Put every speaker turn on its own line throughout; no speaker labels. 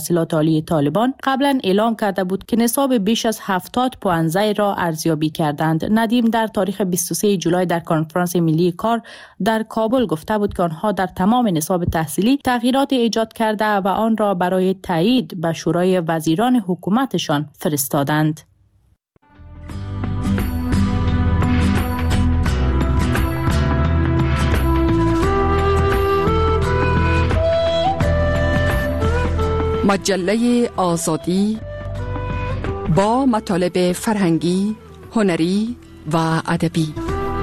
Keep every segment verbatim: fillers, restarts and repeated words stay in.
تحصیلات عالی طالبان قبلا اعلام کرده بود که نصاب بیش از هفتاد پوانزه را ارزیابی کردند. ندیم در تاریخ بیست و سوم جولای در کنفرانس ملی کار در کابل گفته بود که آنها در تمام نصاب تحصیلی تغییرات ایجاد کرده و آن را برای تایید به شورای وزیران حکومتشان فرستادند.
مجله آزادی با مطالب فرهنگی، هنری و ادبی.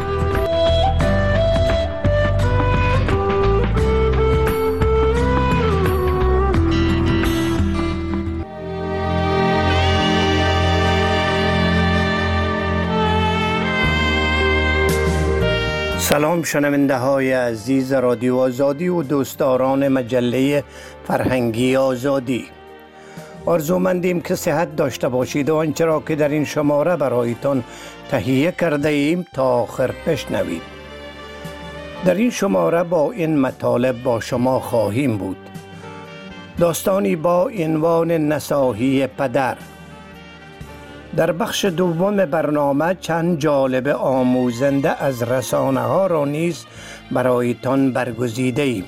سلام شنونده های عزیز رادیو آزادی و دوستداران مجله فرهنگی آزادی. آرزومندیم که صحت داشته باشید و آنچه را که در این شماره برایتان تهیه کرده ایم تا آخر بشنوید. در این شماره با این مطالب با شما خواهیم بود: داستانی با عنوان نصاحی پدر. در بخش دوم برنامه چند جالب آموزنده از رسانه ها را نیز برایتان برگزیده ایم.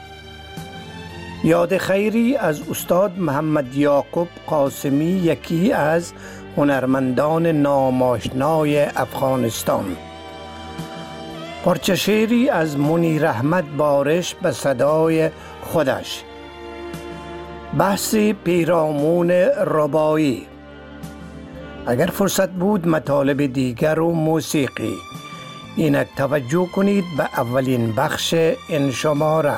یاد خیری از استاد محمد یعقوب قاسمی، یکی از هنرمندان ناماشنای افغانستان. پارچه شعری از منیر احمد بارش به صدای خودش. بحث پیرامون ربایی. اگر فرصت بود مطالب دیگر و موسیقی. اینک توجه کنید به اولین بخش این شماره.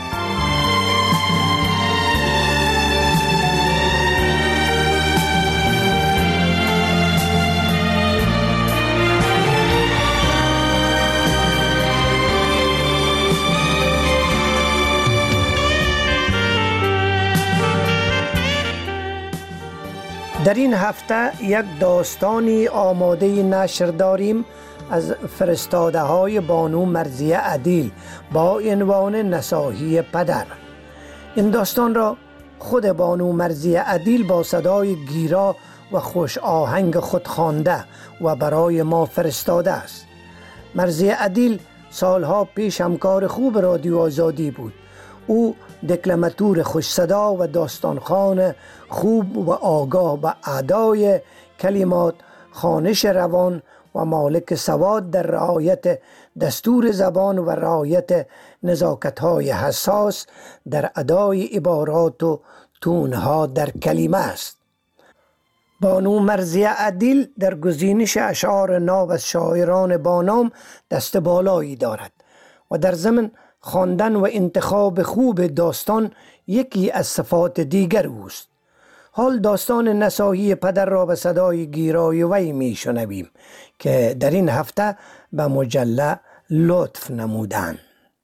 در این هفته یک داستانی آماده نشر داریم از فرستاده های بانو مرضیه عدیل با عنوان نصاحی پدر. این داستان را خود بانو مرضیه عدیل با صدای گیرا و خوش آهنگ خود خوانده و برای ما فرستاده است. مرضیه عدیل سالها پیش همکار خوب رادیو آزادی بود. او دکلماتور خوش صدا و داستانخوان خوب و آگاه به ادای کلمات، خوانش روان و مالک سواد در رعایت دستور زبان و رعایت نزاکت‌های حساس در ادای عبارات و تونها در کلمه است. بانو مرضیه عدیل در گزینش اشعار ناب از شاعران با نام دست بالایی دارد و در ضمن خواندن و انتخاب خوب داستان یکی از صفات دیگر اوست. حال داستان نصاحی پدر را به صدای گیرای وی می شنویم که در این هفته به مجله لطف نمودند.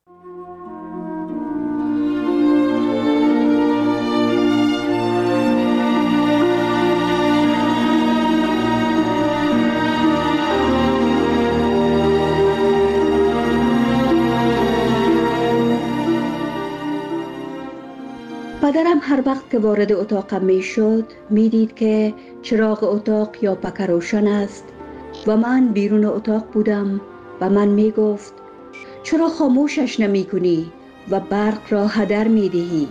پدرم هر وقت که وارد اتاقم می شد می دید که چراغ اتاق یا پکه روشن است و من بیرون اتاق بودم و من می گفت چرا خاموشش نمی کنی و برق را هدر می دهی.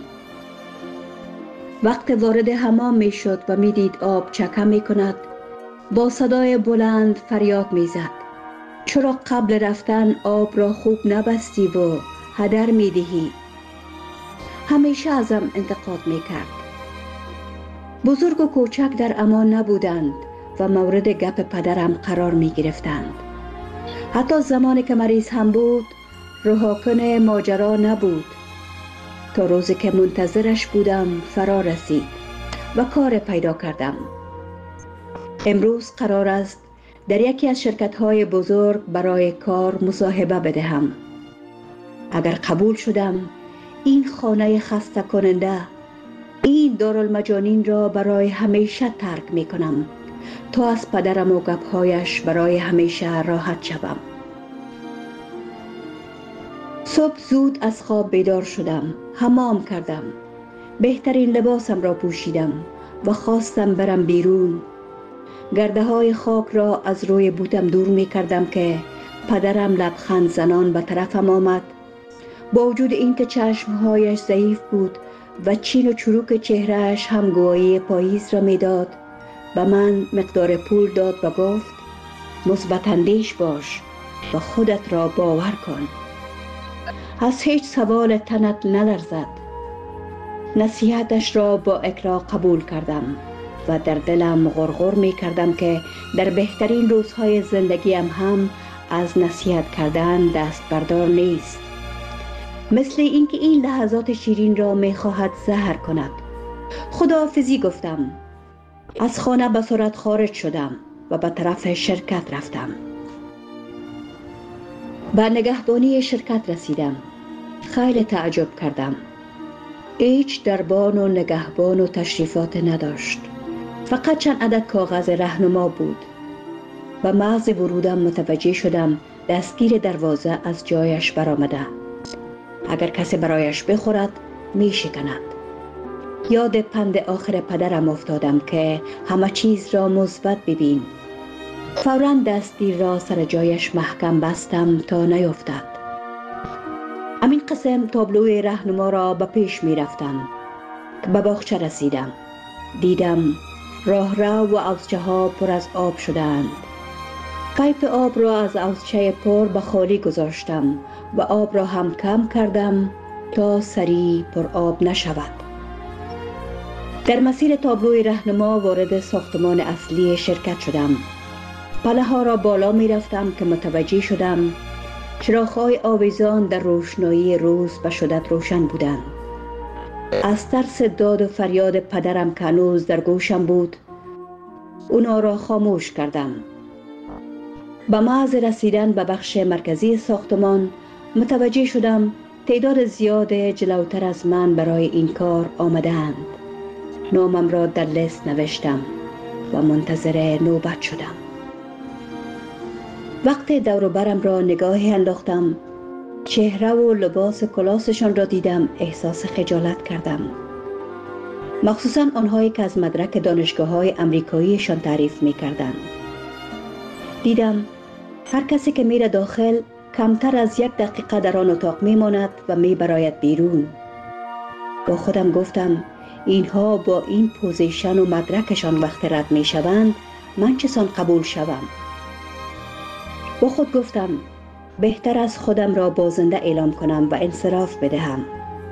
وقت وارد حمام می شد و می دید آب چکه می کند، با صدای بلند فریاد می زد چرا قبل رفتن آب را خوب نبستی و هدر می دهی. همیشه ازم انتقاد می کرد. بزرگ و کوچک در امان نبودند و مورد گپ پدرم قرار می گرفتند. حتی زمانی که مریض هم بود رهاکن ماجرا نبود تا روزی که منتظرش بودم فرا رسید و کار پیدا کردم. امروز قرار است در یکی از شرکت‌های بزرگ برای کار مصاحبه بدهم. اگر قبول شدم این خانه خسته کننده، این دارالمجانین را برای همیشه ترک می کنم تا از پدرم و گپ‌هایش برای همیشه راحت شوم. صبح زود از خواب بیدار شدم، حمام کردم، بهترین لباسم را پوشیدم و خواستم برم بیرون. گرده های خاک را از روی بوتم دور می کردم که پدرم لبخند زنان به طرفم آمد. با وجود اینکه چشمهایش ضعیف بود و چین و چروک چهرهش هم گواهی پاییز را می داد، به من مقدار پول داد و گفت مثبت اندیش باش و خودت را باور کن. از هیچ سوال تنت نلرزد. نصیحتش را با اکراه قبول کردم و در دلم غرغر می کردم که در بهترین روزهای زندگیم هم از نصیحت کردن دست بردار نیست. مثل اینکه این لحظات شیرین را می خواهد زهر کند. خداحافظی گفتم. از خانه به سرعت خارج شدم و به طرف شرکت رفتم. به نگهبانی شرکت رسیدم. خیلی تعجب کردم. هیچ دربان و نگهبان و تشریفات نداشت. فقط چند عدد کاغذ راهنما بود. به محض ورودم متوجه شدم دستگیر دروازه از جایش برآمده. اگر کسی برایش بخورد می شکند. یاد پند آخر پدرم افتادم که همه چیز را مثبت ببین. فوراً دستگیر را سر جایش محکم بستم تا نیفتد. همین قسم تابلوی راهنما را به پیش می رفتم. به باغچه رسیدم. دیدم راه رو و حوضچه ها پر از آب شدند. پایپ آب را از حوضچه پر به خالی گذاشتم و آب را هم کم کردم تا سریع پر آب نشود. در مسیر تابلوی راهنما وارد ساختمان اصلی شرکت شدم. پله ها را بالا می رفتم که متوجه شدم چراغ‌های آویزان در روشنایی روز به شدت روشن بودند. از ترس داد و فریاد پدرم که هنوز در گوشم بود، اونا را خاموش کردم. به محض رسیدن به بخش مرکزی ساختمان متوجه شدم تعداد زیاد جلوتر از من برای این کار آمدند. نامم را در لیست نوشتم و منتظر نوبت شدم. وقتی دور و برم را نگاهی انداختم، چهره و لباس کلاسشان را دیدم، احساس خجالت کردم. مخصوصا آنهایی که از مدرک دانشگاه های امریکاییشان تعریف می کردند. دیدم هر کسی که میره داخل کمتر از یک دقیقه در آن اتاق می ماند و می براید بیرون. با خودم گفتم اینها با این پوزیشن و مدرکشان وقت رد می شوند، من چسان قبول شوم؟ با خود گفتم بهتر از خودم را بازنده اعلام کنم و انصراف بدهم.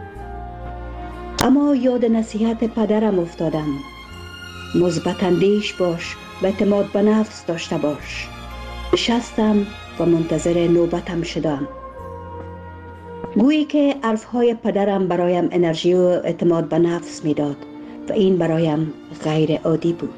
اما یاد نصیحت پدرم افتادم. مثبت اندیش باش و اعتماد به نفس داشته باش. نشستم و منتظر نوبتم شدم. گویی که حرفهای پدرم برایم انرژی و اعتماد به نفس میداد و این برایم غیر عادی بود.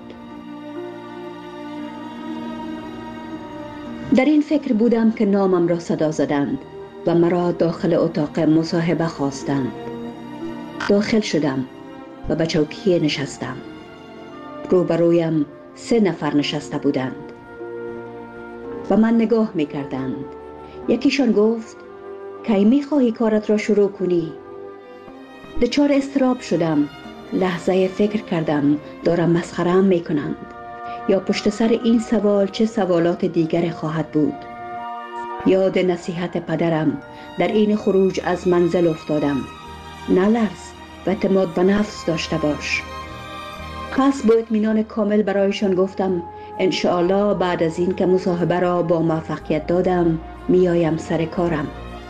در این فکر بودم که نامم را صدا زدند و مرا داخل اتاق مصاحبه خواستند. داخل شدم و به چوکی نشستم. روبرویم سه نفر نشسته بودند و من نگاه می‌کردند. یکیشان گفت کی می‌خواهی کارت را شروع کنی؟ دچار اضطراب شدم. لحظه فکر کردم دارم مسخره‌ام می‌کنند یا پشت سر این سوال چه سوالات دیگر خواهد بود. یاد نصیحت پدرم در این خروج از منزل افتادم. نلرز و اعتماد به نفس داشته باش. پس با اطمینان کامل برایشان گفتم انشاءالله بعد از این که مصاحبه را با موفقیت دادم میایم سر کارم.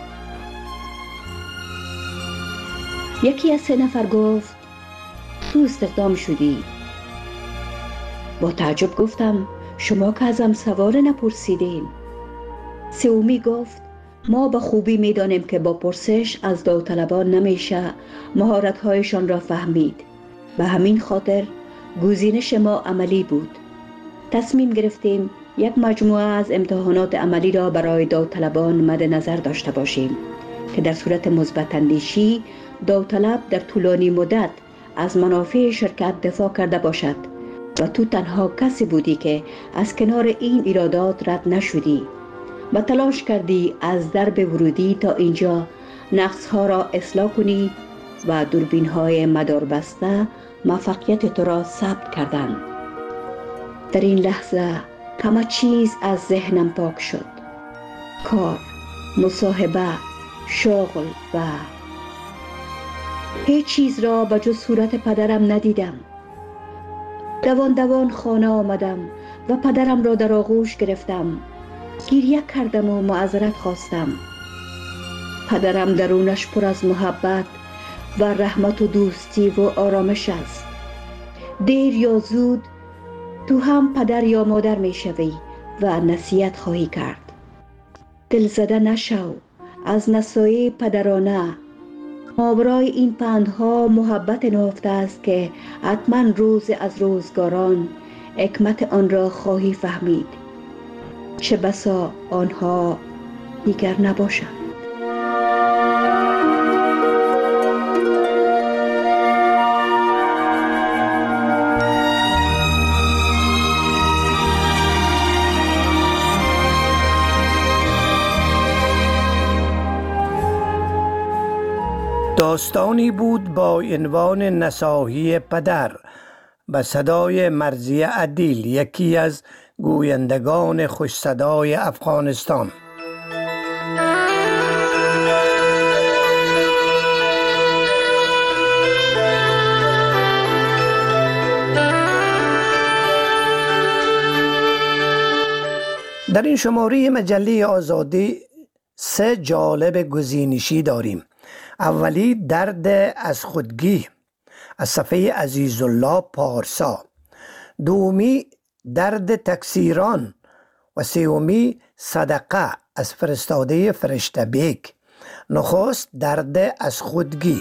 یکی از سه نفر گفت تو استخدام شدی. با تعجب گفتم شما که ازم سوال نپرسیدین. سومی گفت ما به خوبی میدانیم که با پرسش از داوطلبان نمیشه مهارت‌هایشان را فهمید. به همین خاطر گزینش ما عملی بود. تصمیم گرفتیم یک مجموعه از امتحانات عملی را برای داوطلبان مد نظر داشته باشیم که در صورت مثبت اندیشی داوطلب در طولانی مدت از منافع شرکت دفاع کرده باشد و تو تنها کسی بودی که از کنار این ایرادات رد نشدی و تلاش کردی از درب ورودی تا اینجا نقص ها را اصلاح کنی و دوربین های مداربسته موفقیت تو را ثبت کردند. در این لحظه همه چیز از ذهنم پاک شد. کار، مصاحبه، شغل و هیچ چیز را به جز صورت پدرم ندیدم. دوان دوان خانه آمدم و پدرم را در آغوش گرفتم. گریه کردم و معذرت خواستم. پدرم درونش پر از محبت و رحمت و دوستی و آرامش است. دیر یا زود تو هم پدر یا مادر می شوی و نصیحت خواهی کرد. دل زده نشو از نصایح پدرانه. مابرای این پندها محبت نهفته است که حتما روز از روزگاران حکمت آن را خواهی فهمید. چه بسا آنها دیگر نباشند.
داستانی بود با عنوان نصاحی پدر به صدای مرضیه عدیل، یکی از گویندگان خوش صدای افغانستان. در این شماره مجله آزادی سه جالب گزینشی داریم. اولی درد از خودگی از صفحه عزیزالله پارسا، دومی درد تکثیران و سومی صدقه از فرستاده فرشته بیک. نخست درد از خودگی.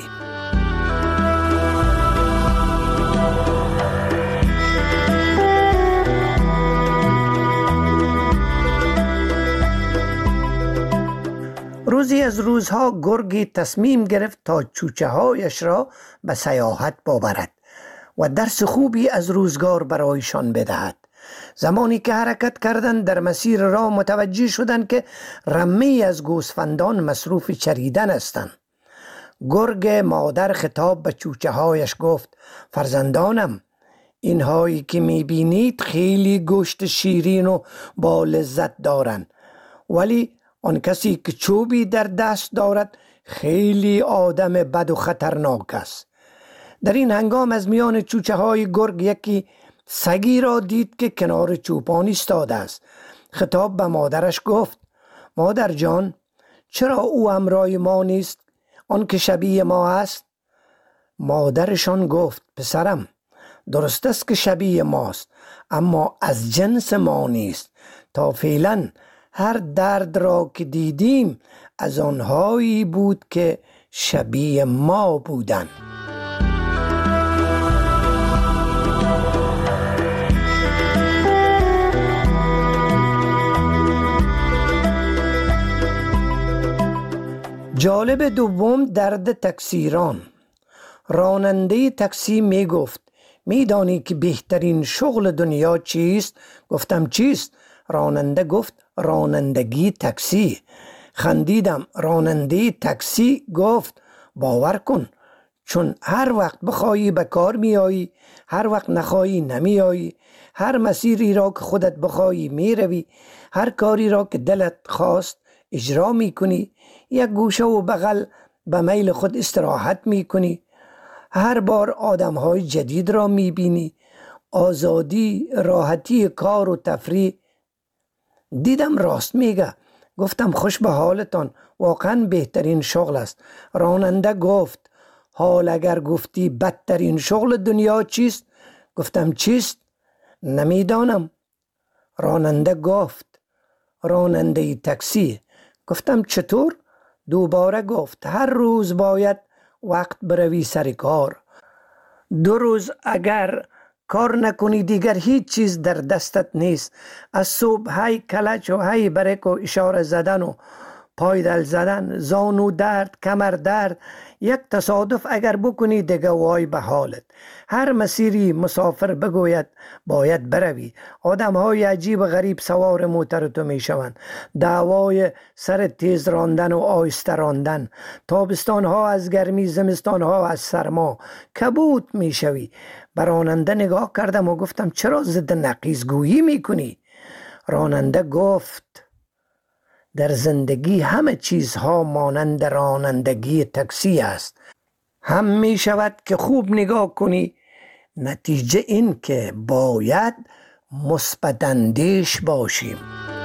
روزی از روزها گرگی تصمیم گرفت تا چوچه هایش را به سیاحت ببرد و درس خوبی از روزگار برایشان بدهد. زمانی که حرکت کردند در مسیر راه متوجه شدند که رمه‌ای از گوسفندان مصروف چریدن هستند. گرگ مادر خطاب به چوچه هایش گفت: فرزندانم، اینهایی که میبینید خیلی گوشت شیرین و با لذت دارند، ولی آن کسی که چوبی در دست دارد خیلی آدم بد و خطرناک است. در این هنگام از میان چوچه های گرگ یکی سگی را دید که کنار چوپان ایستاده است. خطاب به مادرش گفت: مادر جان، چرا او همراه ما نیست، آن که شبیه ما است؟ مادرشان گفت: پسرم، درست است که شبیه ماست، اما از جنس ما نیست. تا فعلا هر درد را که دیدیم از آنهایی بود که شبیه ما بودند. جالب دوم درد تکثیران. راننده تاکسی می گفت: می دانی که بهترین شغل دنیا چیست؟ گفتم: چیست؟ راننده گفت: رانندگی تاکسی. خندیدم. راننده تاکسی گفت: باور کن، چون هر وقت بخواهی به کار می آیی، هر وقت نخواهی نمی آیی، هر مسیری را که خودت بخواهی می روی، هر کاری را که دلت خواست اجرا می کنی، یک گوشه و بغل به میل خود استراحت می کنی، هر بار آدم های جدید را می بینی، آزادی، راحتی کار و تفریح. دیدم راست میگه. گفتم: خوش به حالتان، واقعا بهترین شغل است. راننده گفت: حال اگر گفتی بدترین شغل دنیا چیست؟ گفتم: چیست؟ نمیدانم. راننده گفت: راننده تاکسی. گفتم: چطور؟ دوباره گفت: هر روز باید وقت بروی سر کار. دو روز اگر کار نکنی دیگر هیچ چیز در دستت نیست. از صبح هی کلچ و هی بریک و اشاره زدن و پایدل زدن، زانو درد، کمر درد، یک تصادف اگر بکنی دیگه وای به حالت. هر مسیری مسافر بگوید باید بروی. آدم های عجیب و غریب سوار موتر تو می شوند. دعوای سر تیز راندن و آهسته راندن، تابستان ها از گرمی، زمستان ها از سرما. کبوت می شوی. به راننده نگاه کردم و گفتم چرا ضد نقیض گویی می کنی؟ راننده گفت در زندگی همه چیزها مانند رانندگی تاکسی است. هم می شود که خوب نگاه کنی، نتیجه این که باید مثبت اندیش باشیم.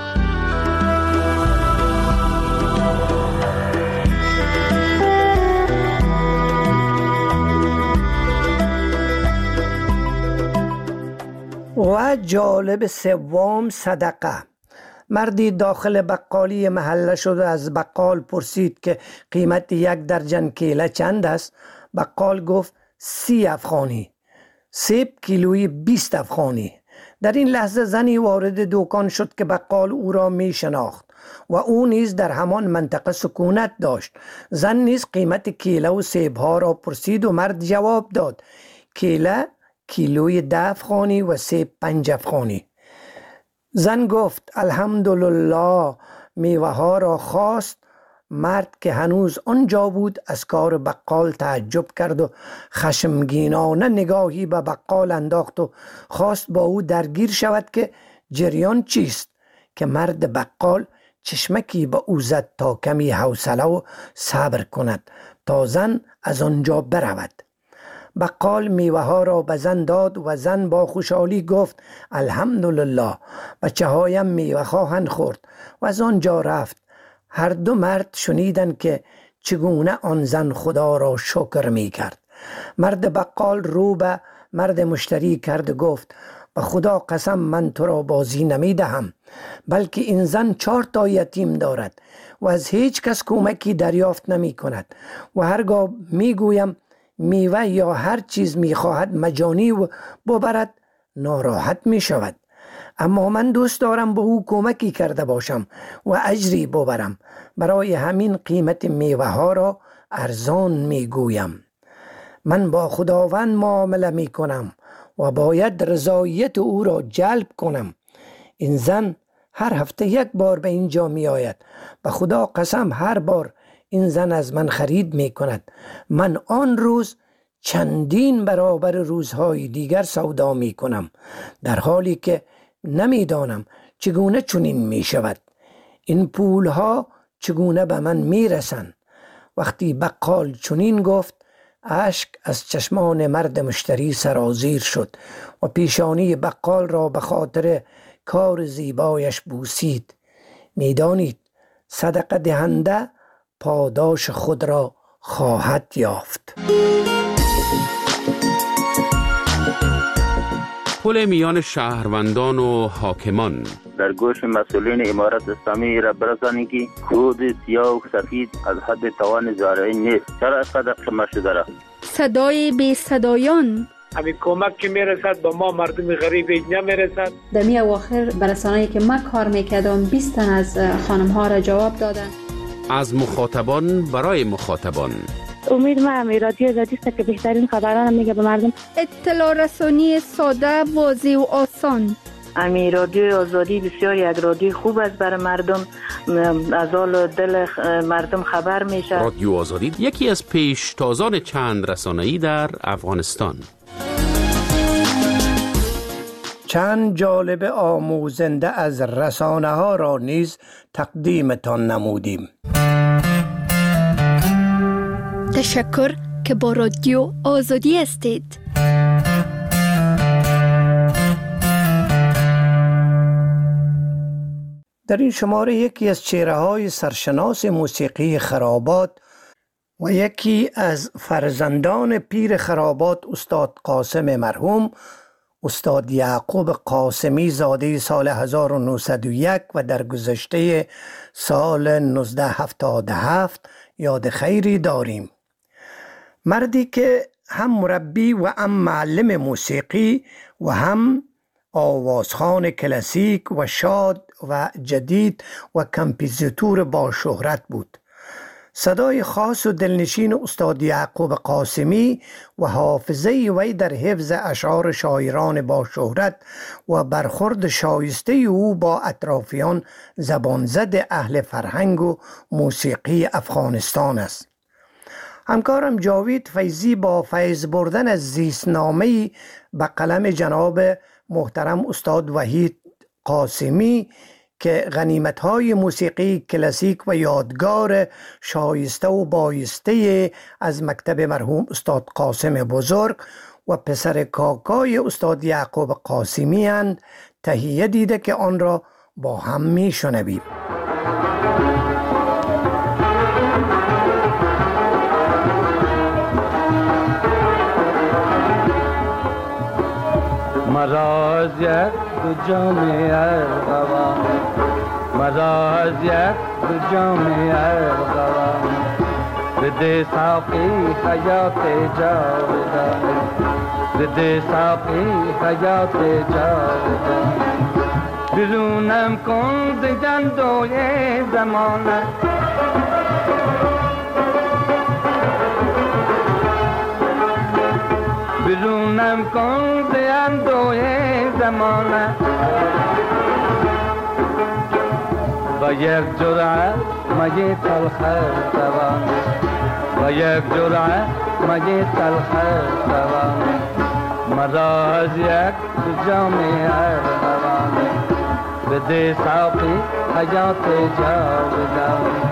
و جالب سوم صدقه. مردی داخل بقالی محله شد و از بقال پرسید که قیمت یک درجن کیله چند است؟ بقال گفت سی افغانی. سیب کیلویی بیست افغانی. در این لحظه زنی وارد دکان شد که بقال او را می شناخت و او نیز در همان منطقه سکونت داشت. زن نیز قیمت کیله و سیب ها را پرسید و مرد جواب داد کیله کیلوی ده افغانی و سیب پنج افغانی. زن گفت الحمدلله، میوه ها را خواست. مرد که هنوز آنجا بود از کار بقال تعجب کرد و خشمگینانه نگاهی به بقال انداخت و خواست با او درگیر شود که جریان چیست، که مرد بقال چشمکی به او زد تا کمی حوصله و صبر کند تا زن از آنجا برود. بقال میوه ها را به زن داد و زن با خوشحالی گفت الحمدلله، بچه هایم میوه خواهند خورد و از آنجا رفت. هر دو مرد شنیدند که چگونه آن زن خدا را شکر می کرد. مرد بقال رو به مرد مشتری کرد و گفت به خدا قسم من تو را بازی نمی دهم، بلکه این زن چهار تا یتیم دارد و از هیچ کس کمکی دریافت نمی کند و هرگاه می گویم میوه یا هر چیز می خواهد مجانی و ببرد ناراحت می شود. اما من دوست دارم به او کمکی کرده باشم و اجری ببرم. برای همین قیمت میوه ها را ارزان می گویم. من با خداوند معامله می کنم و باید رضایت او را جلب کنم. این زن هر هفته یک بار به اینجا می آید. به خدا قسم هر بار این زن از من خرید می کند. من آن روز چندین برابر روزهای دیگر سودا می کنم، در حالی که نمی دانم چگونه چنین می شود. این پول ها چگونه به من می رسند؟ وقتی بقال چنین گفت اشک از چشمان مرد مشتری سرازیر شد و پیشانی بقال را به خاطر کار زیبایش بوسید. می دانید صدقه دهنده پاداش خود را خواهد یافت.
پل میان شهروندان و حاکمان.
در گوش مسئولین امارت اسلامی را برسانید که خود سیاه و سفید از حد توان زارعی نیست. چرا اینقدر قمه شده را؟
صدای بی صدایان.
همین کمک که میرسد با ما مردم غریب نمیرسد.
در می اواخر برسانه‌ای که من کار میکردم بیست تن از خانم ها را جواب دادن.
از مخاطبان برای مخاطبان.
امید ما هم رادیو آزادی است که بهترین خبران میگه به مردم.
اطلاع رسانی ساده، واضح و آسان.
امی رادیو آزادی بسیار یک رادیو خوب است برای مردم، از حال دل مردم خبر میشه.
رادیو آزادی یکی از پیشتازان چند رسانه‌ای در افغانستان.
چند جالب آموزنده از رسانه ها را نیز تقدیمتان نمودیم.
تشکر که با رادیو آزادی هستید.
در این شماره یکی از چهره‌های سرشناس موسیقی خرابات و یکی از فرزندان پیر خرابات استاد قاسم مرحوم، استاد یعقوب قاسمی زاده سال هزار و نهصد و یک و در گذشته سال نوزده هفتاد و هفت یاد خیری داریم. مردی که هم مربی و هم معلم موسیقی و هم آوازخوان کلاسیک و شاد و جدید و کمپوزیتور با شهرت بود. صدای خاص و دلنشین استاد یعقوب قاسمی و حافظه وی در حفظ اشعار شاعران با شهرت و برخورد شایسته او با اطرافیان زبانزد اهل فرهنگ و موسیقی افغانستان است. همکارم جاوید فیضی با فیض بردن از زیستنامه‌ای به قلم جناب محترم استاد وحید قاسمی که غنیمت‌های موسیقی کلاسیک و یادگار شایسته و بایسته از مکتب مرحوم استاد قاسم بزرگ و پسر کاکای استاد یعقوب قاسمی اند تهیه دیده که آن را با هم می‌شنویم.
مرا از یک دو جام ارغوان، مرا از یک دو جام ارغوان، بده ساقی حیات جاودان، بده ساقی حیات جاودان، برونم کن ز گندوی زمانه، برونم کن ز اندوی زمانه، و یک جرعه مگی تلخ دوان، و یک جرعه مگی تلخ دوان، مرا از یک دو جام ارغوان، بده ساقی حیات جاودان.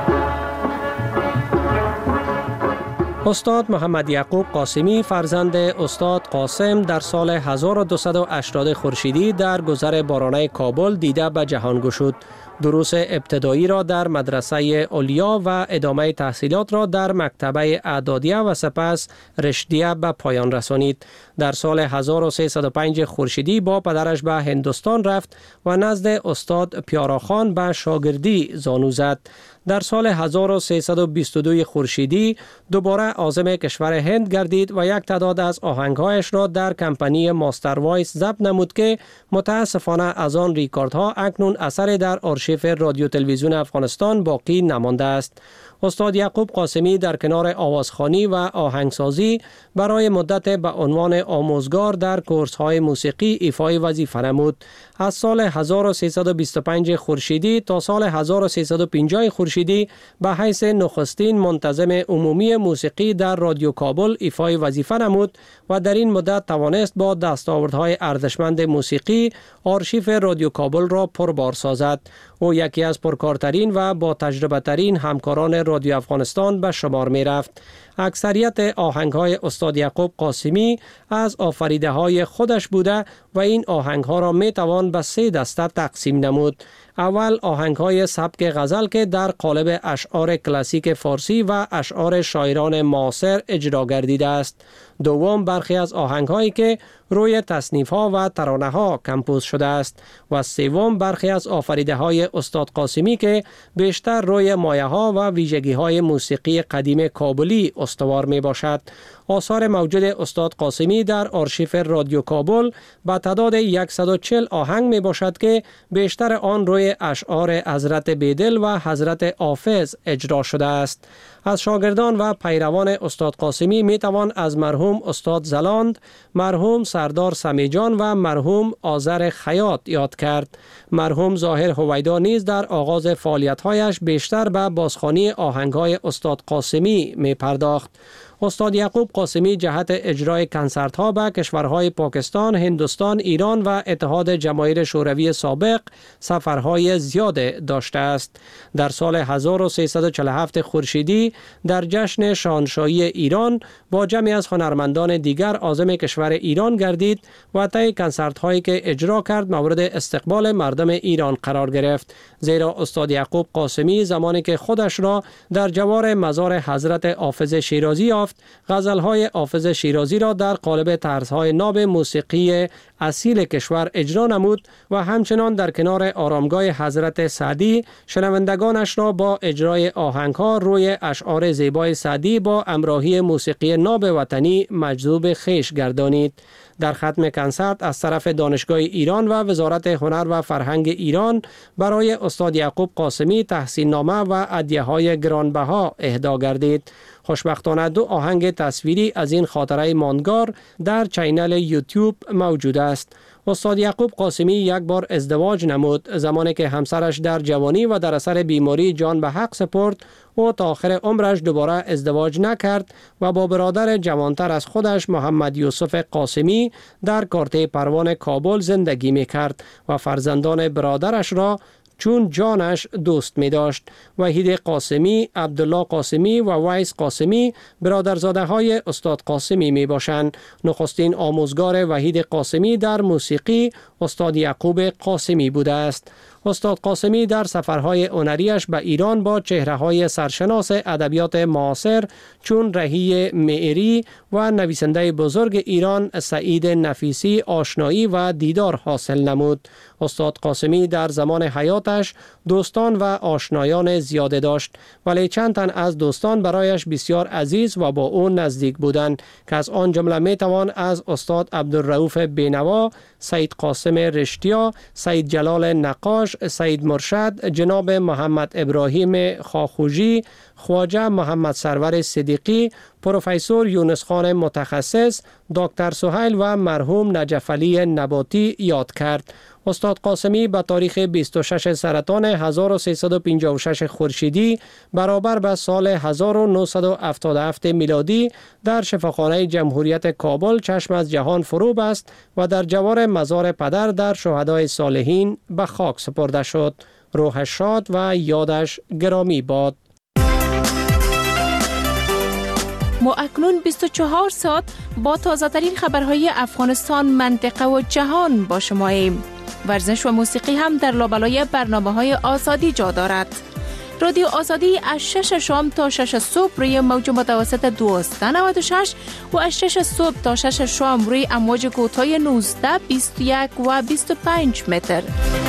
استاد محمد یعقوب قاسمی فرزند استاد قاسم در سال هزار و دویست و هشتاد خورشیدی در گذر بارانه کابل دیده به جهان گشود. دروس ابتدایی را در مدرسه علیا و ادامه تحصیلات را در مکتبه اعدادیه و سپس رشدیه به پایان رسانید. در سال هزار و سیصد و پنج خورشیدی با پدرش به هندوستان رفت و نزد استاد پیاراخان به شاگردی زانو زد. در سال هزار و سیصد و بیست و دو خورشیدی دوباره عازم کشور هند گردید و یک تعداد از آهنگهایش را در کمپانی ماستر وایس ضبط نمود که متاسفانه از آن ریکاردها اکنون اثر در آرشیف رادیو تلویزیون افغانستان باقی نمانده است. استاد یعقوب قاسمی در کنار آوازخوانی و آهنگسازی برای مدت به عنوان آموزگار در کورس‌های موسیقی ایفای وظیفه نمود. از سال هزار و سیصد و بیست و پنج خورشیدی تا سال هزار و سیصد و پنجاه خورشیدی به حیث نخستین منتظم عمومی موسیقی در رادیو کابل ایفای وظیفه نمود و در این مدت توانست با دستاوردهای ارزشمند موسیقی آرشیف رادیو کابل را پربار سازد. او یکی از پرکارترین و با تجربه ترین همکاران رادیو افغانستان به شمار می رفت. اکثریت آهنگ‌های استاد یعقوب قاسمی از آفریده های خودش بوده و این آهنگ‌ها را می توان به سه دسته تقسیم نمود. اول آهنگ‌های سبک غزل که در قالب اشعار کلاسیک فارسی و اشعار شاعران معاصر اجرا گردیده است. دوم برخی از آهنگ‌هایی که روی تصنیف‌ها و ترانه‌ها کمپوز شده است و سوم برخی از آفریده‌های استاد قاسمی که بیشتر روی مایه‌ها و ویژگی‌های موسیقی قدیم کابلی استوار میباشد. آثار موجود استاد قاسمی در آرشیف رادیو کابل به تعداد صد و چهل آهنگ می باشد که بیشتر آن روی اشعار حضرت بیدل و حضرت حافظ اجرا شده است. از شاگردان و پیروان استاد قاسمی می توان از مرحوم استاد زلاند، مرحوم سردار سمیجان و مرحوم آذر خیاط یاد کرد. مرحوم ظاهر هویدا نیز در آغاز فعالیت‌هایش بیشتر به بازخوانی آهنگ‌های استاد قاسمی می پرداخت. استاد یعقوب قاسمی جهت اجرای کنسرت‌ها به کشورهای پاکستان، هندوستان، ایران و اتحاد جماهیر شوروی سابق سفرهای زیاد داشته است. در سال هزار و سیصد و چهل و هفت خورشیدی در جشن شاهنشاهی ایران با جمعی از هنرمندان دیگر عازم کشور ایران گردید و طی کنسرت‌هایی که اجرا کرد مورد استقبال مردم ایران قرار گرفت. زیرا استاد یعقوب قاسمی زمانی که خودش را در جوار مزار حضرت حافظ شیرازی هفت غزل‌های حافظ شیرازی را در قالب طرزهای ناب موسیقی اصیل کشور اجرا نمود و همچنان در کنار آرامگاه حضرت سعدی شنوندگانش را با اجرای آهنگ‌ها روی اشعار زیبای سعدی با همراهی موسیقی ناب وطنی مجذوب خویش گردانید. در ختم کنسرت از طرف دانشگاه ایران و وزارت هنر و فرهنگ ایران برای استاد یعقوب قاسمی تحسین نامه و هدیه‌های گرانبها اهدا گردید. خوشبختانه دو آهنگ تصویری از این خاطره ماندگار در چینل یوتیوب موجود است. استاد یعقوب قاسمی یک بار ازدواج نمود. زمانی که همسرش در جوانی و در اثر بیماری جان به حق سپرد، او تا آخر عمرش دوباره ازدواج نکرد و با برادر جوانتر از خودش محمد یوسف قاسمی در کارته پروان کابل زندگی می کرد و فرزندان برادرش را چون جانش دوست می داشت. وحید قاسمی، عبدالله قاسمی و ویس قاسمی برادرزاده های استاد قاسمی می باشند. نخستین آموزگار وحید قاسمی در موسیقی استاد یعقوب قاسمی بوده است. استاد قاسمی در سفرهای هنریش به ایران با چهره‌های سرشناس ادبیات معاصر چون رهی معیری و نویسنده بزرگ ایران سعید نفیسی آشنایی و دیدار حاصل نمود. استاد قاسمی در زمان حیاتش دوستان و آشنایان زیاده داشت، ولی چند تن از دوستان برایش بسیار عزیز و با او نزدیک بودند که از آن جمله می توان از استاد عبدالرؤوف بینوا، سید قاسم رشتیا، سید جلال نقاش، سید مرشد، جناب محمد ابراهیم خاخوجی، خواجه محمد سرور صدیقی، پروفسور یونس خان متخصص، دکتر سهیل و مرحوم نجف علی نباتی یاد کرد. استاد قاسمی به تاریخ بیست و شش سرطان هزار و سیصد و پنجاه و شش خورشیدی برابر به سال هزار و نهصد و هفتاد و هفت میلادی در شفاخانه جمهوریت کابل چشم از جهان فرو بست و در جوار مزار پدر در شهدای صالحین به خاک سپرده شد. روحش شاد و یادش گرامی باد.
ما اکنون بیست و چهار ساعت با تازه ترین خبرهای افغانستان، منطقه و جهان با شماییم. ورزش و موسیقی هم در لابلای برنامه‌های آزادی جا دارد. رادیو آزادی از شش شام تا شش صبح روی موج متوسط دویست و نود و شش و از شش صبح تا شش شام روی امواج کوتاه نوزده، بیست و یک و بیست و پنج متر.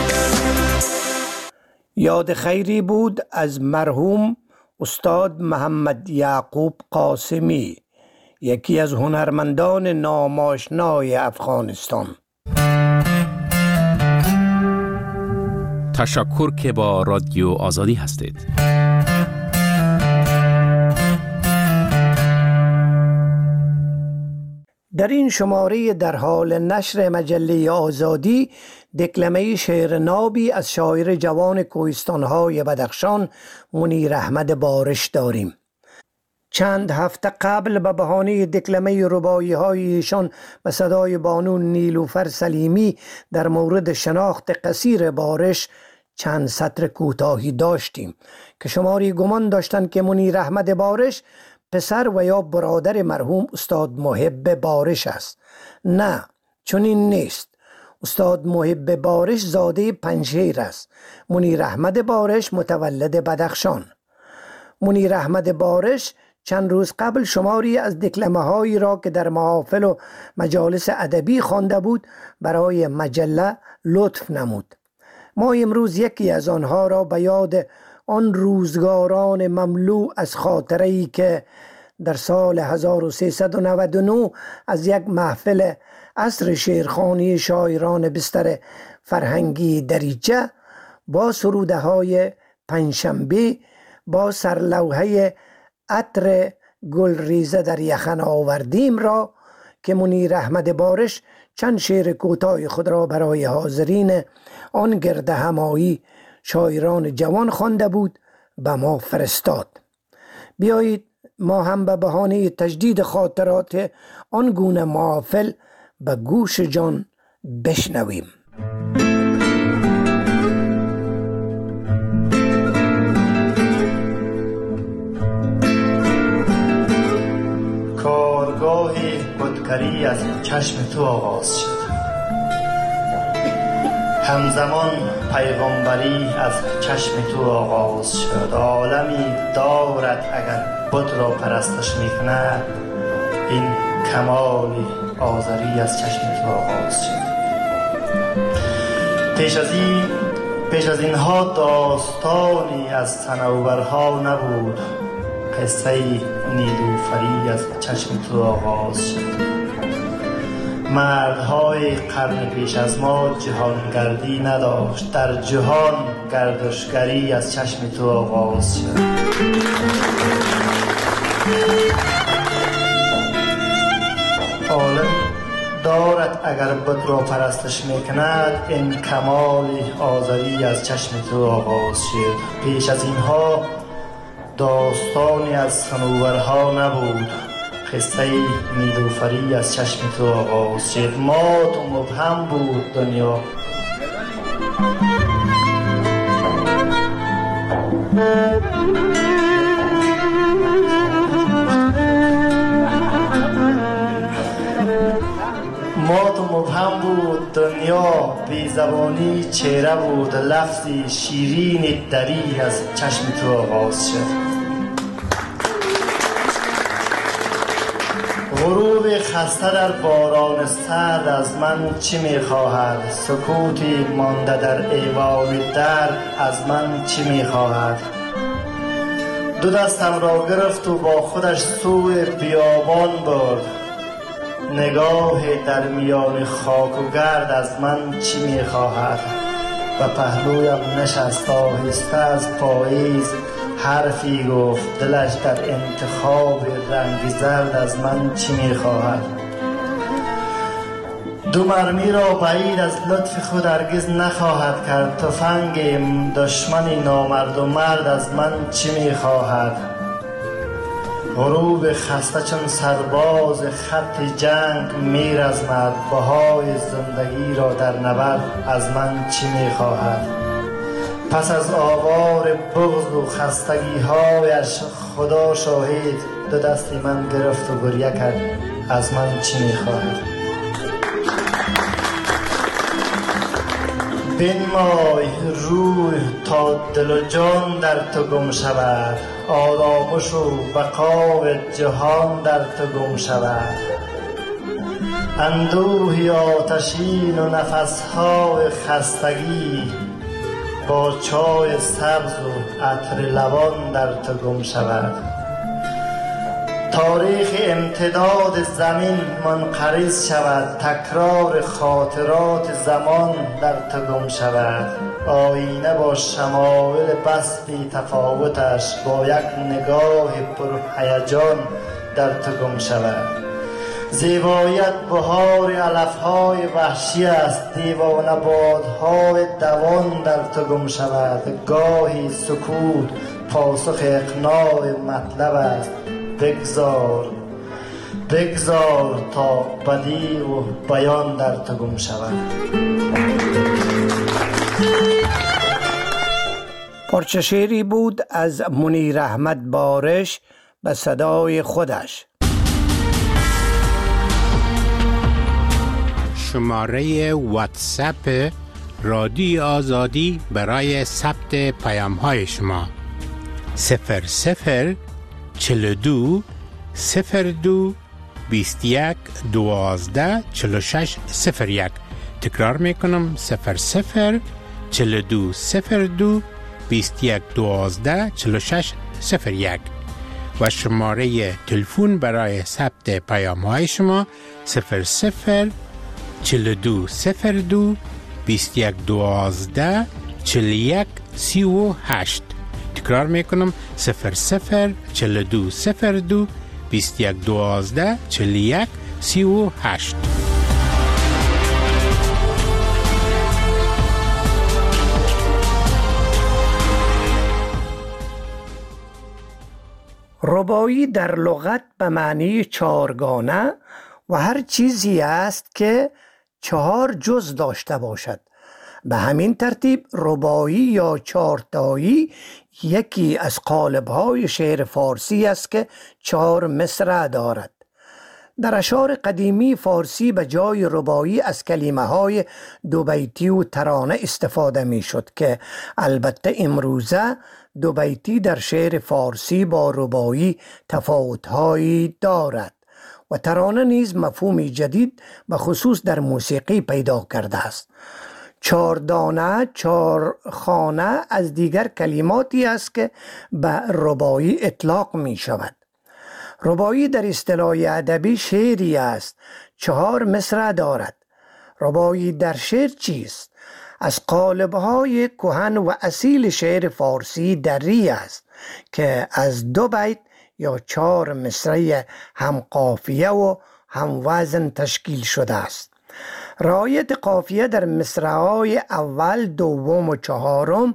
یاد خیری بود از مرحوم استاد محمد یعقوب قاسمی، یکی از هنرمندان ناماشنای افغانستان.
تشکر که با رادیو آزادی هستید.
در این شماره در حال نشر مجله آزادی دکلمه شعر نابی از شاعر جوان کوهستان‌های بدخشان منیر احمد بارش داریم. چند هفته قبل به بهانه دکلمه رباعی‌های ایشان به صدای بانو نیلوفر سلیمی در مورد شناخت قصیر بارش چند سطر کوتاهی داشتیم که شماری گمان داشتند که منیر احمد بارش پسر و یا برادر مرحوم استاد محب بارش است. نه، چنین نیست. استاد محب بارش زاده پنجشیر است. منیر احمد بارش متولد بدخشان. منیر احمد بارش چند روز قبل شماری از دکلمه هایی را که در محافل و مجالس ادبی خوانده بود برای مجله لطف نمود. ما امروز یکی از آنها را به یاد آن روزگاران مملو از خاطره‌ای که در سال هزار و سیصد و نود و نه از یک محفل عصر شعرخوانی شاعران بستر فرهنگی دریچه با سروده های پنجشنبه با سرلوحه عطر گل ریزه در یخن آوردیم را که منیر احمد بارش چند شعر کوتاه خود را برای حاضرین آن گرد همایی شاعران جوان خوانده بود به ما فرستاد. بیایید ما هم به بهانه تجدید خاطرات آن گونه محافل به گوش جان بشنویم.
کارگاه خودکاری از چشم تو آغاز شد. همزمان پیغمبری از چشم تو آغاز شد. عالمی دارد اگر بت را پرستش میکند، این کمال آذری از چشم تو آغاز شد. پیش از این پیش از اینها داستانی از صنوبرها نبود، قصه نیلوفری از چشم تو آغاز شد. مردهای قرن پیش از ما جهانگردی نداشت، در جهان گردشگری از چشم تو آغاز شد. عالم دارد اگر بت را پرستش میکند، این کمال آذری از چشم تو آغاز شد. پیش از اینها داستانی از صنوبرها نبود، قصه نیلوفری از چشم تو آغاز شد. مات و مبهم بود دنیا، مات و مبهم بود دنیا، بی زبانی چهره بود، لفظی شیرین دری از چشم تو آغاز شد. غروب خسته در باران سرد از من چی میخواهد؟ سکوتی مانده در ایوان درد از من چی میخواهد؟ دو دستم را گرفت و با خودش سوی بیابان برد، نگاه در میان خاک و گرد از من چی میخواهد؟ و پهلویم نشست آهسته از پاییز، حرفی گفت دلش در انتخاب رنگ زرد از من چی میخواهد؟ دو مرمی را بعید از لطف خود هرگز نخواهد کرد، تفنگ دشمن نامرد و مرد از من چی میخواهد؟ غروب خسته چون سرباز خط جنگ میرزمد، بهای زندگی را در نبرد از من چی میخواهد؟ پس از آوار بغض و خستگی هایش خدا شاهد، دو دستی من گرفت و گریه کرد از من چی میخواهد؟ بنمای روح تا دل و جان در تو گم شود، آرامش و بقا جهان در تو گم شود. اندوهی آتشین و نفسهای خستگی، با چای سبز و عطر لبان در تو گم شود. تاریخ امتداد زمین منقرض شود، تکرار خاطرات زمان در تو گم شود. آینه با شمایل بس بی تفاوتش، با یک نگاه پرهیجان در تو گم شود. زیبایت بهار علفهای وحشی است، دیوانه بادهای دوان در تو گم شود. گاهی سکوت پاسخ اقناع مطلب است، بگذار بگذار تا بدی و بیان در تو گم شود.
پارچه شعری بود از منیر احمد بارش به صدای خودش.
شماره واتساپ رادیو آزادی برای ثبت پیام های شما صفر صفر چهل و دو صفر دو بیست و یک دوازده چهل و شش صفر یک. تکرار میکنم صفر صفر چهل و دو صفر دو بیست و یک دوازده چهل و شش صفر یک. و شماره تلفن برای ثبت پیام های شما صفر صفر چهل و دو صفر دو بیست و یک دوازده چهل و یک سی و هشت. تکرار میکنم صفر صفر چهل و دو صفر دو بیست و یک دوازده چهل و یک سی و هشت.
ربایی در لغت به معنی چارگانه و هر چیزی است که چهار جز داشته باشد. به همین ترتیب ربایی یا چارتایی یکی از قالب‌های شعر فارسی است که چهار مصرع دارد. در اشعار قدیمی فارسی به جای رباعی از کلمه های دو بیتی و ترانه استفاده می شد که البته امروزه دو بیتی در شعر فارسی با رباعی تفاوت‌هایی دارد و ترانه نیز مفهومی جدید به خصوص در موسیقی پیدا کرده است. چاردانه، چارخانه از دیگر کلماتی است که به رباعی اطلاق می شود. رباعی در اصطلاح ادبی شعری است، چهار مصرع دارد. رباعی در شعر چیست؟ از قالب‌های کهن و اصیل شعر فارسی دری است که از دو بیت یا چهار مصرع هم قافیه و هم وزن تشکیل شده است. رعایت قافیه در مصرع‌های اول، دوم و چهارم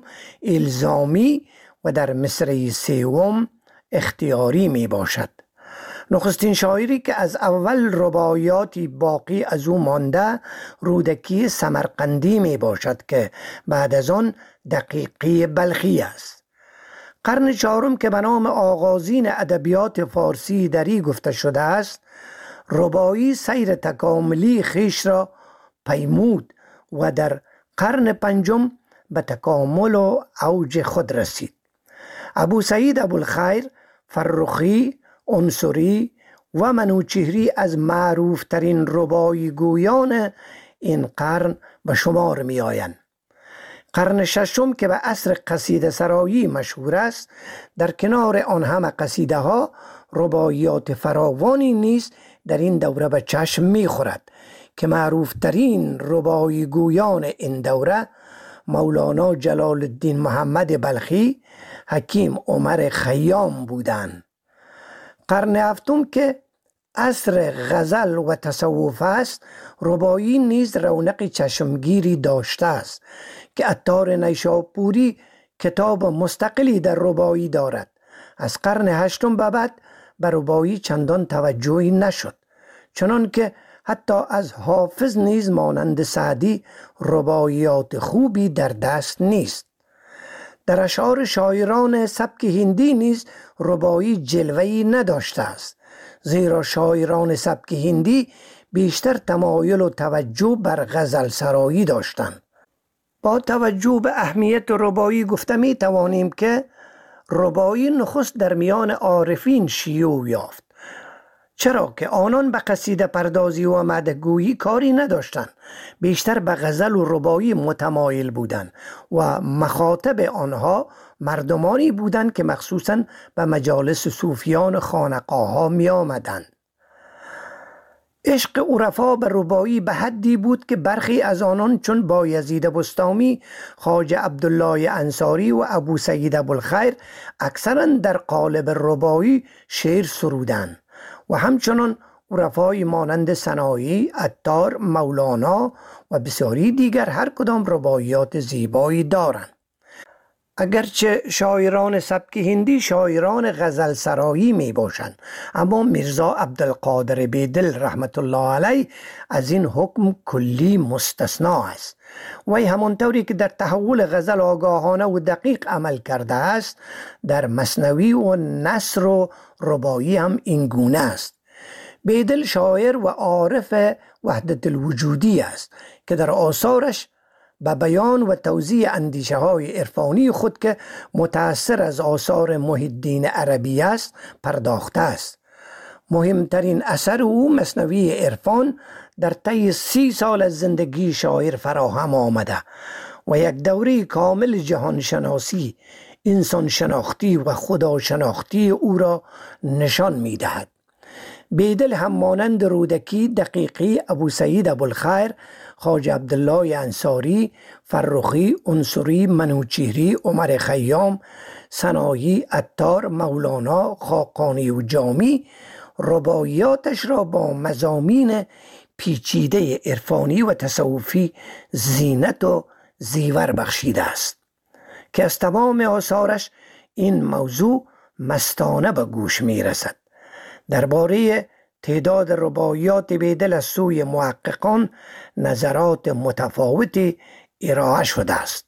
الزامی و در مصرع سوم اختیاری می باشد. نخستین شاعری که از اول رباعیاتی باقی از او مانده رودکی سمرقندی می باشد که بعد از آن دقیقی بلخی است. قرن چهارم که به نام آغازین ادبیات فارسی دری گفته شده است، رباعی سیر تکاملی خویش را پیمود و در قرن پنجم به تکامل و اوج خود رسید. ابو سعید ابوالخیر، فرخی، عنصری و منوچهری از معروف ترین رباعی گویان این قرن به شمار می آیند. قرن ششم که به عصر قصیده سرایی مشهور است، در کنار آن همه قصیده ها رباعیات فراوانی نیز در این دوره به چشم می خورد که معروف ترین رباعی گویان این دوره مولانا جلال الدین محمد بلخی، حکیم عمر خیام بودند. قرن هفتم که عصر غزل و تصوف است، رباعی نیز رونق چشمگیری داشته است که عطار نیشابوری کتاب مستقلی در رباعی دارد. از قرن هشتم به بعد به رباعی چندان توجهی نشد، چنان که حتی از حافظ نیز مانند سعدی رباعیات خوبی در دست نیست. در اشعار شاعران سبک هندی نیز رباعی جلوه‌ای نداشته است، زیرا شاعران سبک هندی بیشتر تمایل و توجه بر غزل سرایی داشتند. با توجه به اهمیت رباعی گفته می توانیم که رباعی نخست در میان عارفین شیوع یافت، چرا که آنان به قصیده پردازی و مدحگویی کاری نداشتند، بیشتر به غزل و رباعی متمایل بودند و مخاطب آنها مردمانی بودند که مخصوصاً به مجالس صوفیان خانقاه ها می آمدند. عشق عرفا به رباعی به حدی بود که برخی از آنان چون بایزید بسطامی، خواجه عبدالله انصاری و ابو سعید ابوالخیر اکثراً در قالب رباعی شعر سرودند و همچنان عرفای مانند سنایی، عطار، مولانا و بسیاری دیگر هر کدام رباعیات زیبایی دارند. اگرچه شاعران سبک هندی شاعران غزل سرایی می باشند، اما میرزا عبدالقادر بیدل رحمت الله علیه از این حکم کلی مستثنا است. وی همانطوری که در تحول غزل آگاهانه و دقیق عمل کرده است، در مثنوی و نثر و رباعی هم این گونه است. بیدل شاعر و عارف وحدت الوجودی است که در آثارش به بیان و توزیع اندیشه های عرفانی خود که متأثر از آثار محی الدین عربی است پرداخته است. مهمترین اثر او مثنوی عرفان در طی سی سال از زندگی شاعر فراهم آمده و یک دوره کامل جهان شناسی، انسان شناختی و خدا شناختی او را نشان می دهد. بیدل هم مانند رودکی، دقیقی، ابو سعید ابوالخیر، خواجه عبدالله انصاری، فرخی، عنصری، منوچهری، عمر خیام، سنایی، عطار، مولانا، خاقانی و جامی رباعیاتش را با مضامین پیچیده عرفانی و تصوفی زینت و زیور بخشیده است که از تمام آثارش این موضوع مستانه به گوش می رسد. درباره تعداد رباعیات بیدل از سوی محققان نظرات متفاوتی ارائه شده است.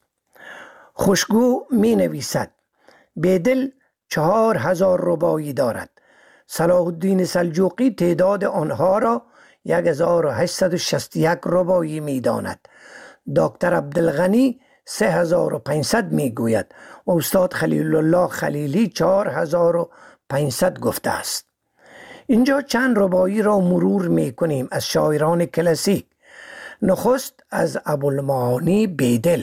خوشگو می نویسد بیدل چهار هزار رباعی دارد. صلاح الدین سلجوقی تعداد آنها را یک هزار و هشتصد و شصت و یک رباعی می داند. دکتر عبدالغنی سه هزار و پانصد می گوید و استاد خلیل الله خلیلی چهار هزار و پانصد گفته است. اینجا چند رباعی را مرور می کنیم از شاعران کلاسیک. نخست از ابوالمعانی بیدل.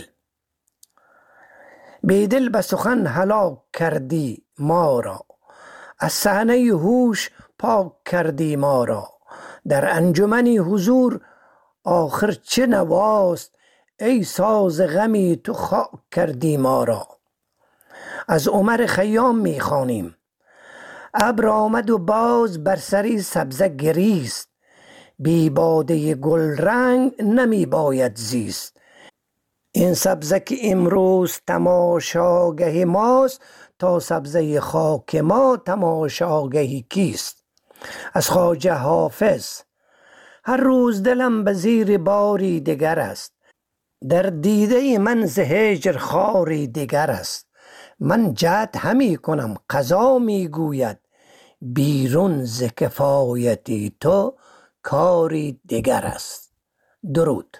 بیدل به سخن هلاک کردی ما را، از صحنه هوش پاک کردی ما را، در انجمن حضور آخر چه نواست، ای ساز غمی تو خاک کردی ما را. از عمر خیام می خوانیم. ابر آمد و باز بر سری سبزه گریست، بی باده گل رنگ نمی باید زیست. این سبزه که امروز تماشاگه ماست، تا سبزه خاک ما تماشاگهی کیست. از خواجه حافظ. هر روز دلم به زیر باری دگر است، در دیده من ز هجر خاری دگر است. من جهد همی کنم قضا می گوید، بیرون ز کفایتی تو کاری دگر است. درود.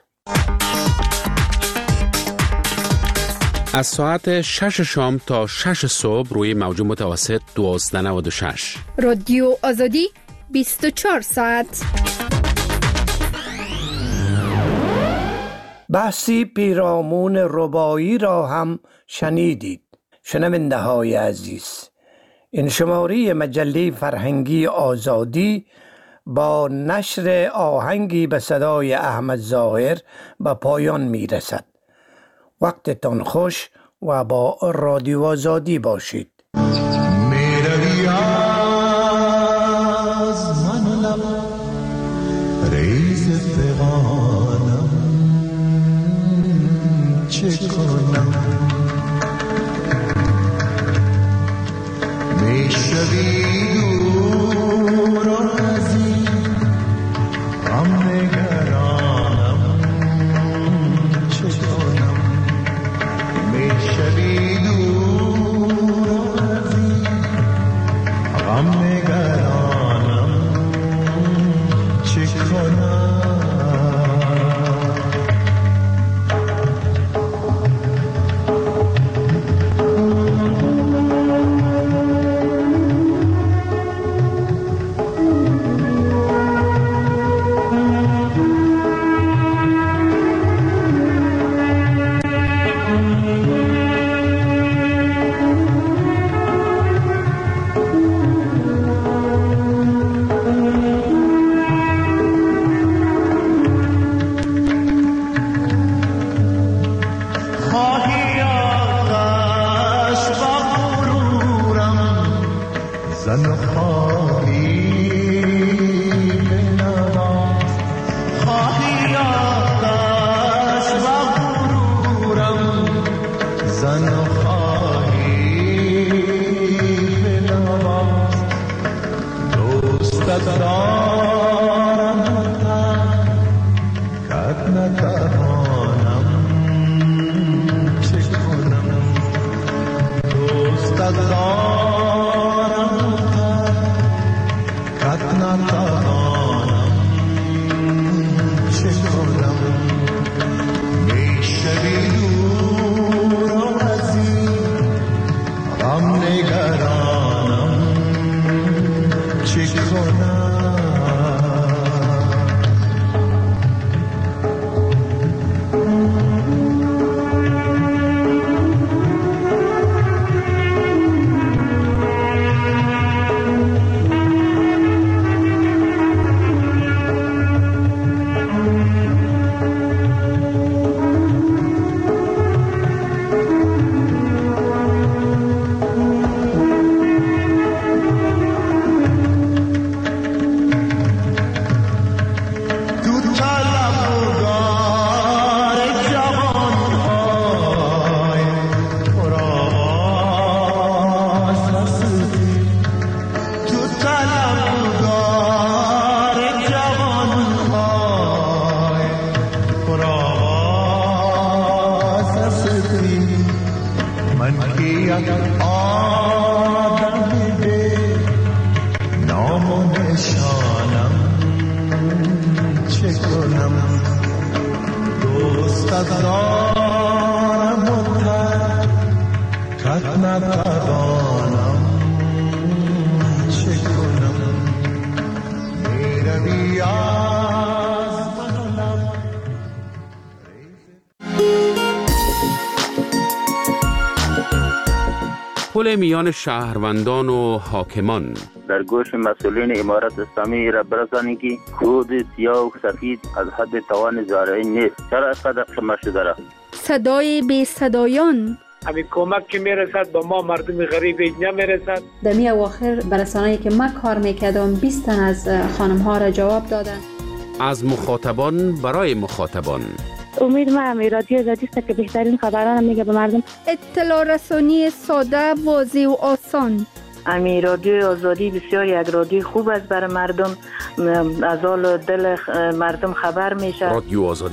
از ساعت شش شام تا شش صبح روی موج متوسط دوازده و نود و شش.
رادیو آزادی بیست و چهار ساعت.
بحثی پیرامون رباعی را هم شنیدید. شنونده های عزیز، این شماره مجله فرهنگی آزادی با نشر آهنگی به صدای احمد ظاهر به پایان می رسد. وقتتان خوش و با رادیو آزادی باشید.
میروی از من لب ریز فغانم، چه کنم میشوی دور و نزدیک، غم نگرانم، چه کنم میشوی دور و نزدیک، غم نگرانم، چه کنم. قدردانم متر کت نتوانم چه کنم میروی از منم.
پل میان شهروندان و حاکمان
در گوش مسئولین امارت اسلامی را برسانید که کود سیاه و سفید از حد توان زارعین نیست. چرا اینقدر خمه شده را؟
صدای بی صدایان
همین کمک که میرسد با ما مردم غریب نمیرسد.
دمی اواخر برسانه‌ای که من کار میکردم بیست تن از خانم ها را جواب دادن.
از مخاطبان برای مخاطبان.
امید ما همی رادیو آزادی است که بهترین خبران میگه به مردم.
اطلاع رسانی ساده، واضح و آسان.
امی رادیو آزادی بسیار یک رادیو خوب است برای مردم، از حال دل مردم خبر میشه.
رادیو آزادی